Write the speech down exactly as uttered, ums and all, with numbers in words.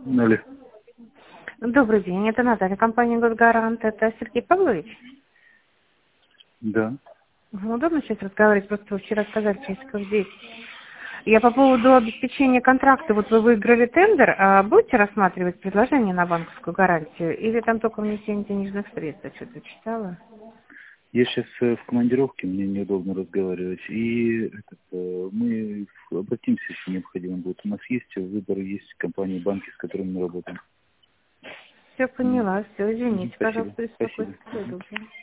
Алло. Добрый день, это Наталья, компания «Госгарант». Это Сергей Павлович? Да. Ну, удобно сейчас разговаривать, просто вы вчера сказали часиков десять. Я по поводу обеспечения контракта, вот вы выиграли тендер, а будете рассматривать предложение на банковскую гарантию? Или там только внесение денежных средств? Я что-то читала. Я сейчас в командировке, мне неудобно разговаривать. И этот, э, мы обратимся, если необходимо будет. У нас есть выбор, есть компании, банки, с которыми мы работаем. Все М. поняла, все, Мгм. извините, Спасибо. пожалуйста, Спасибо. беспокойство. Всего доброго.